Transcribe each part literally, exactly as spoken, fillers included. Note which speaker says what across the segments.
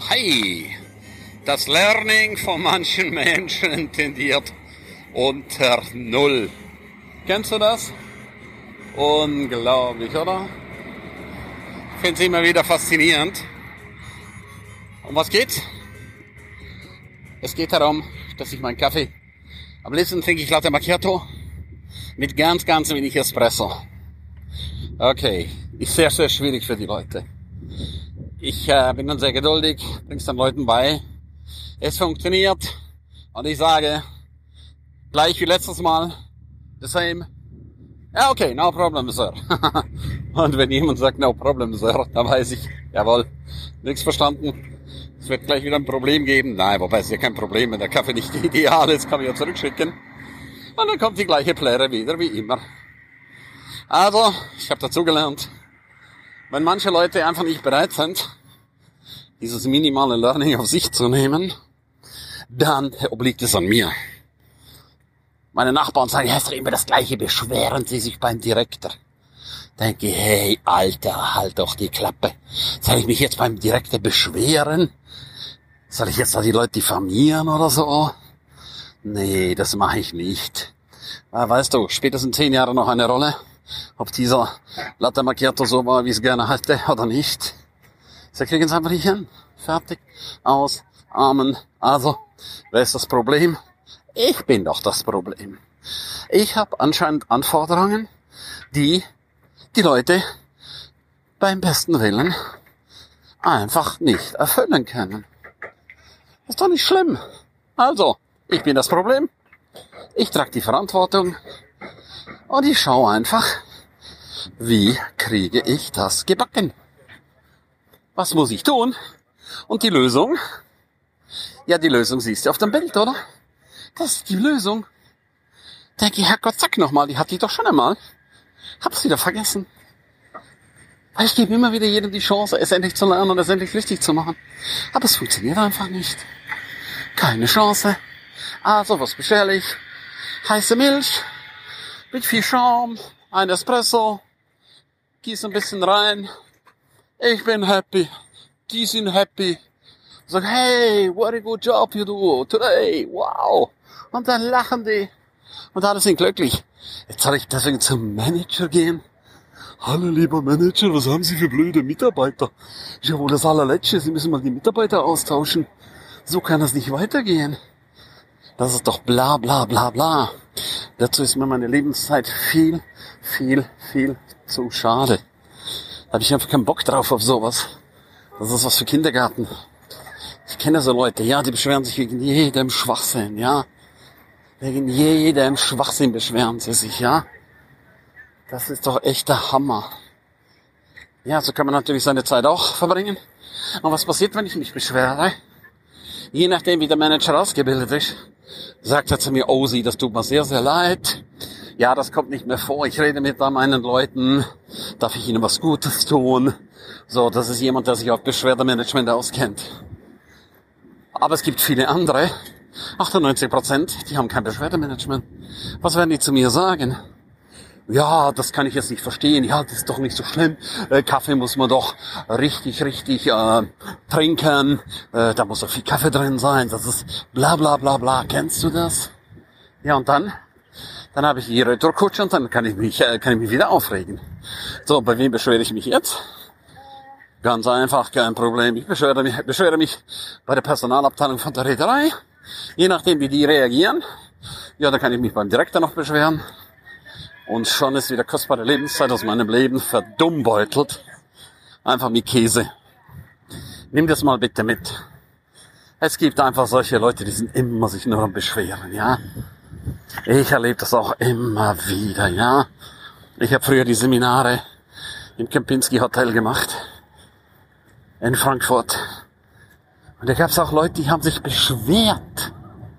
Speaker 1: Hi! Das Learning von manchen Menschen tendiert unter Null. Kennst du das? Unglaublich, oder? Ich finde es immer wieder faszinierend. Um was geht's? Es geht darum, dass ich meinen Kaffee, am liebsten trinke ich Latte Macchiato mit ganz, ganz wenig Espresso. Okay, ist sehr, sehr schwierig für die Leute. Ich äh, bin dann sehr geduldig, bring's den Leuten bei. Es funktioniert und ich sage, gleich wie letztes Mal, the same. Ja, okay, no problem, sir. Und wenn jemand sagt, no problem, sir, dann weiß ich, jawohl, nichts verstanden. Es wird gleich wieder ein Problem geben. Nein, wobei es ist ja kein Problem, wenn der Kaffee nicht ideal ist, kann man ja zurückschicken. Und dann kommt die gleiche Plärre wieder, wie immer. Also, ich habe dazugelernt, wenn manche Leute einfach nicht bereit sind, dieses minimale Learning auf sich zu nehmen, dann obliegt es an mir. Meine Nachbarn sagen, ja, ist doch immer das Gleiche, beschweren sie sich beim Direktor. Denke, hey, Alter, halt doch die Klappe. Soll ich mich jetzt beim Direktor beschweren? Soll ich jetzt da die Leute diffamieren oder so? Nee, das mache ich nicht. Weißt du, spielt das in zehn Jahren noch eine Rolle? Ob dieser Latte Macchiato so war, wie ich es gerne hätte oder nicht? Sie kriegen es einfach nicht hin. Fertig. Aus. Amen. Also, wer ist das Problem? Ich bin doch das Problem. Ich habe anscheinend Anforderungen, die die Leute beim besten Willen einfach nicht erfüllen können. Ist doch nicht schlimm. Also, ich bin das Problem. Ich trage die Verantwortung. Und ich schaue einfach, wie kriege ich das gebacken? Was muss ich tun? Und die Lösung? Ja, die Lösung siehst du auf dem Bild, oder? Das ist die Lösung. Denke ich, Herrgott, sag nochmal, die hatte ich doch schon einmal. Hab's wieder vergessen. Weil ich gebe immer wieder jedem die Chance, es endlich zu lernen und es endlich richtig zu machen. Aber es funktioniert einfach nicht. Keine Chance. Also, was bestelle ich? Heiße Milch mit viel Schaum, ein Espresso, gieße ein bisschen rein. Ich bin happy. Die sind happy. Sag, hey, what a good job you do today. Wow. Und dann lachen die. Und alle sind glücklich. Jetzt soll ich deswegen zum Manager gehen. Hallo, lieber Manager, was haben Sie für blöde Mitarbeiter? Ist ja wohl das allerletzte. Sie müssen mal die Mitarbeiter austauschen. So kann das nicht weitergehen. Das ist doch bla bla bla bla. Dazu ist mir meine Lebenszeit viel, viel, viel zu schade. Da habe ich einfach keinen Bock drauf auf sowas. Das ist was für Kindergarten. Ich kenne so Leute, ja, die beschweren sich wegen jedem Schwachsinn, ja. Wegen jedem Schwachsinn beschweren sie sich, ja. Das ist doch echt der Hammer. Ja, so kann man natürlich seine Zeit auch verbringen. Und was passiert, wenn ich mich beschwere? Je nachdem, wie der Manager ausgebildet ist, sagt er zu mir, oh, Sie, das tut mir sehr, sehr leid. Ja, das kommt nicht mehr vor. Ich rede mit meinen Leuten. Darf ich Ihnen was Gutes tun? So, das ist jemand, der sich auf Beschwerdemanagement auskennt. Aber es gibt viele andere, achtundneunzig Prozent, die haben kein Beschwerdemanagement. Was werden die zu mir sagen? Ja, das kann ich jetzt nicht verstehen. Ja, das ist doch nicht so schlimm. Äh, Kaffee muss man doch richtig, richtig äh, trinken. Äh, da muss doch viel Kaffee drin sein. Das ist bla bla bla bla. Kennst du das? Ja, und dann? Dann habe ich die Retourkutsche und dann kann ich mich, äh, kann ich mich wieder aufregen. So, bei wem beschwere ich mich jetzt? Ganz einfach, kein Problem. Ich beschwere mich, beschwere mich bei der Personalabteilung von der Reederei. Je nachdem, wie die reagieren. Ja, dann kann ich mich beim Direktor noch beschweren. Und schon ist wieder kostbare Lebenszeit aus meinem Leben verdummbeutelt. Einfach wie Käse. Nimm das mal bitte mit. Es gibt einfach solche Leute, die sind immer sich nur am Beschweren, ja. Ich erlebe das auch immer wieder, ja. Ich habe früher die Seminare im Kempinski Hotel gemacht. In Frankfurt. Und da gab es auch Leute, die haben sich beschwert.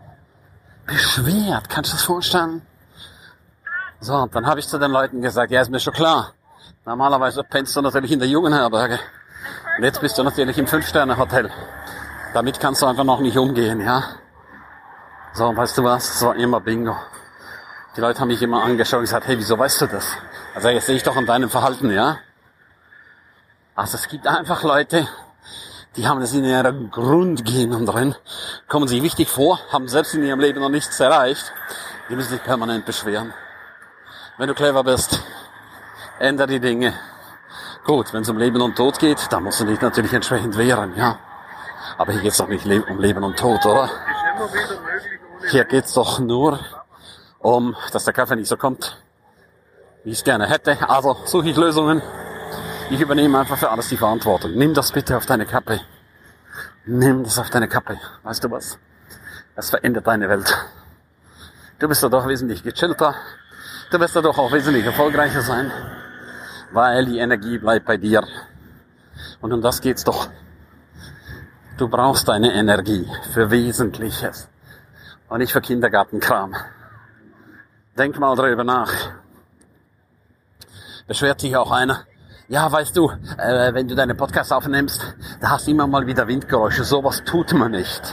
Speaker 1: Beschwert, kannst du das vorstellen? So, und dann habe ich zu den Leuten gesagt, ja, ist mir schon klar. Normalerweise pennst du natürlich in der Jugendherberge. Und jetzt bist du natürlich im Fünf-Sterne-Hotel. Damit kannst du einfach noch nicht umgehen, ja. So, und weißt du was? Das war immer Bingo. Die Leute haben mich immer angeschaut und gesagt, hey, wieso weißt du das? Also jetzt sehe ich doch an deinem Verhalten, ja. Also es gibt einfach Leute, die haben es in ihrer Grundgenen drin, kommen sich wichtig vor, haben selbst in ihrem Leben noch nichts erreicht, die müssen sich permanent beschweren. Wenn du clever bist, ändere die Dinge. Gut, wenn es um Leben und Tod geht, dann musst du dich natürlich entsprechend wehren, ja. Aber hier geht's doch nicht um Leben und Tod, oder? Hier geht's doch nur um, dass der Kaffee nicht so kommt, wie ich es gerne hätte. Also suche ich Lösungen. Ich übernehme einfach für alles die Verantwortung. Nimm das bitte auf deine Kappe. Nimm das auf deine Kappe. Weißt du was? Das verändert deine Welt. Du bist dadurch wesentlich gechillter. Du wirst dadurch auch wesentlich erfolgreicher sein. Weil die Energie bleibt bei dir. Und um das geht's doch. Du brauchst deine Energie für Wesentliches. Und nicht für Kindergartenkram. Denk mal drüber nach. Beschwert sich auch einer. Ja, weißt du, äh, wenn du deine Podcasts aufnimmst, da hast du immer mal wieder Windgeräusche. Sowas tut man nicht.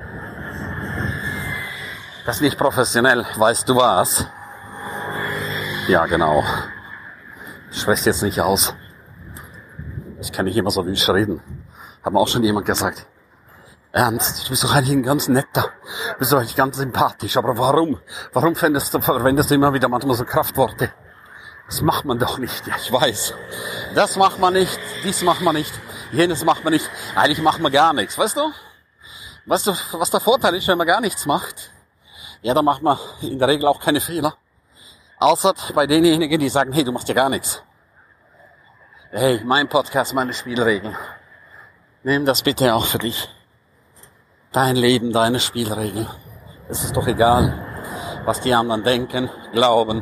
Speaker 1: Das ist nicht professionell. Weißt du was? Ja, genau. Ich spreche jetzt nicht aus. Ich kann nicht immer so wüst reden. Hat mir auch schon jemand gesagt. Ernst, du bist doch eigentlich ein ganz netter. Du bist doch eigentlich ganz sympathisch. Aber warum? Warum verwendest du, verwendest du immer wieder manchmal so Kraftworte? Das macht man doch nicht. Ja, ich weiß. Das macht man nicht. Dies macht man nicht. Jenes macht man nicht. Eigentlich macht man gar nichts. Weißt du? Weißt du, was der Vorteil ist, wenn man gar nichts macht? Ja, da macht man in der Regel auch keine Fehler. Außer bei denjenigen, die sagen, hey, du machst ja gar nichts. Hey, mein Podcast, meine Spielregeln. Nimm das bitte auch für dich. Dein Leben, deine Spielregeln. Es ist doch egal, was die anderen denken, glauben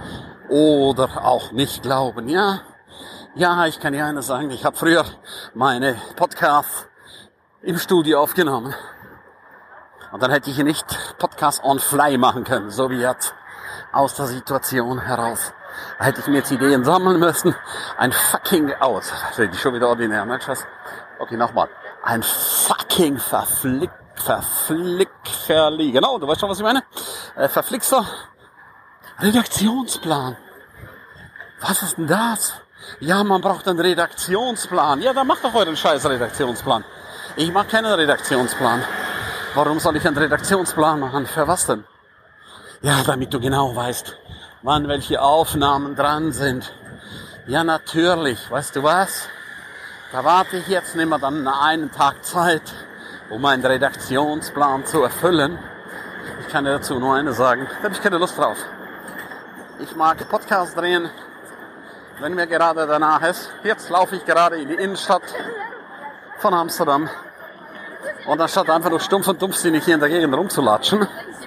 Speaker 1: oder auch nicht glauben. Ja, ja, ich kann dir eines sagen, ich habe früher meine Podcasts im Studio aufgenommen. Und dann hätte ich nicht Podcast on fly machen können, so wie jetzt, aus der Situation heraus. Da hätte ich mir jetzt Ideen sammeln müssen. Ein fucking aus. Rede ich schon wieder ordinär, ne? Okay, nochmal. Ein fucking verflick, verflick, verlie. Genau, du weißt schon, was ich meine? Äh, verflixer Redaktionsplan. Was ist denn das? Ja, man braucht einen Redaktionsplan. Ja, dann macht doch euren scheiß Redaktionsplan. Ich mache keinen Redaktionsplan. Warum soll ich einen Redaktionsplan machen? Für was denn? Ja, damit du genau weißt, wann welche Aufnahmen dran sind. Ja, natürlich. Weißt du was? Da warte ich jetzt nicht mehr dann einen Tag Zeit, um einen Redaktionsplan zu erfüllen. Ich kann dir dazu nur eines sagen. Da habe ich keine Lust drauf. Ich mag Podcasts drehen, wenn mir gerade danach ist. Jetzt laufe ich gerade in die Innenstadt von Amsterdam. Und anstatt einfach nur stumpf und dumpfsinnig hier in der Gegend rumzulatschen,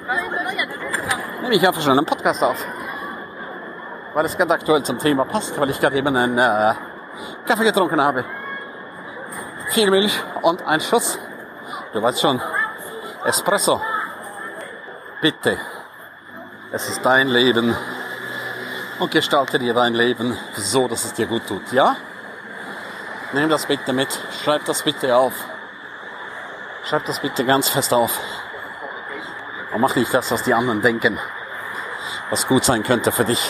Speaker 1: nehme ich einfach schon einen Podcast auf. Weil es ganz aktuell zum Thema passt, weil ich gerade eben einen äh, Kaffee getrunken habe. Viel Milch und ein Schuss. Du weißt schon, Espresso. Bitte. Es ist dein Leben. Und gestalte dir dein Leben so, dass es dir gut tut. Ja? Nimm das bitte mit. Schreib das bitte auf. Schreib das bitte ganz fest auf. Und mach nicht das, was die anderen denken, was gut sein könnte für dich.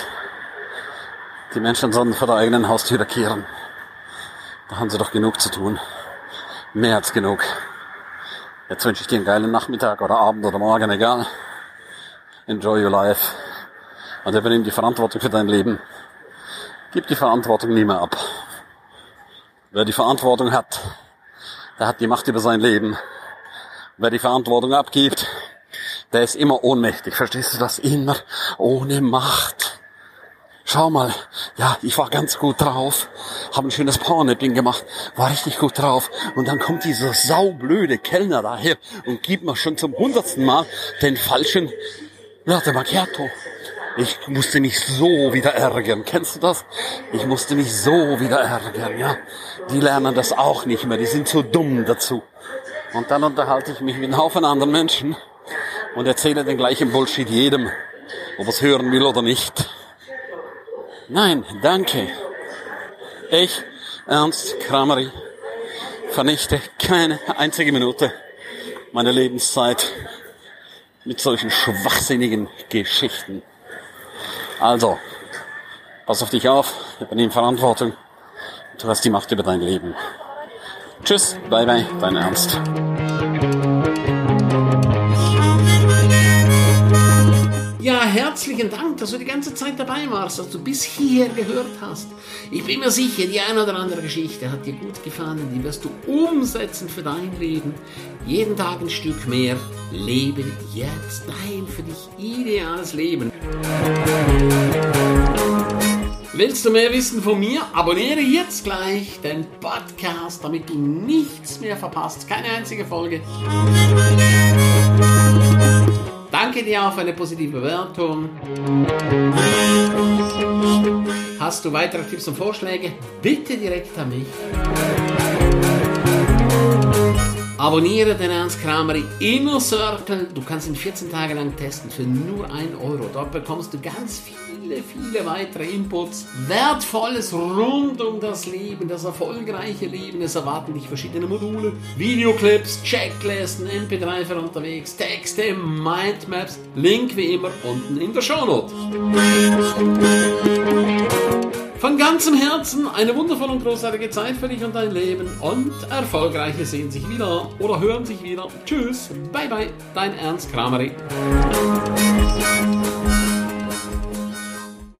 Speaker 1: Die Menschen sollen vor der eigenen Haustür kehren. Da haben sie doch genug zu tun. Mehr als genug. Jetzt wünsche ich dir einen geilen Nachmittag oder Abend oder Morgen, egal. Enjoy your life. Und übernimm die Verantwortung für dein Leben. Gib die Verantwortung nie mehr ab. Wer die Verantwortung hat, der hat die Macht über sein Leben. Wer die Verantwortung abgibt, der ist immer ohnmächtig. Verstehst du das? Immer ohne Macht. Schau mal, ja, ich war ganz gut drauf, habe ein schönes Powernapping gemacht, war richtig gut drauf. Und dann kommt dieser saublöde Kellner daher und gibt mir schon zum hundertsten Mal den falschen Latte Macchiato. Ich musste mich so wieder ärgern. Kennst du das? Ich musste mich so wieder ärgern, ja. Die lernen das auch nicht mehr, die sind so dumm dazu. Und dann unterhalte ich mich mit einem Haufen anderen Menschen und erzähle den gleichen Bullshit jedem, ob er es hören will oder nicht. Nein, danke. Ich, Ernst Krameri, vernichte keine einzige Minute meiner Lebenszeit mit solchen schwachsinnigen Geschichten. Also, pass auf dich auf, übernimm Verantwortung, du hast die Macht über dein Leben. Tschüss, bye bye, dein Ernst. Ja, herzlichen Dank, dass du die ganze Zeit dabei warst, dass du bis hierher gehört hast. Ich bin mir sicher, die eine oder andere Geschichte hat dir gut gefallen, die wirst du umsetzen für dein Leben. Jeden Tag ein Stück mehr. Lebe jetzt dein für dich ideales Leben. Willst du mehr wissen von mir? Abonniere jetzt gleich den Podcast, damit du nichts mehr verpasst. Keine einzige Folge. Danke dir auch für eine positive Bewertung. Hast du weitere Tipps und Vorschläge? Bitte direkt an mich. Abonniere den Ernst Kramer Inner Circle. Du kannst ihn vierzehn Tage lang testen für nur ein Euro. Dort bekommst du ganz viele, viele weitere Inputs. Wertvolles rund um das Leben, das erfolgreiche Leben. Es erwarten dich verschiedene Module, Videoclips, Checklisten, M P drei für unterwegs, Texte, Mindmaps. Link wie immer unten in der Shownote. Von ganzem Herzen eine wundervolle und großartige Zeit für dich und dein Leben und Erfolgreiche sehen sich wieder oder hören sich wieder. Tschüss, bye bye, dein Ernst Kramer.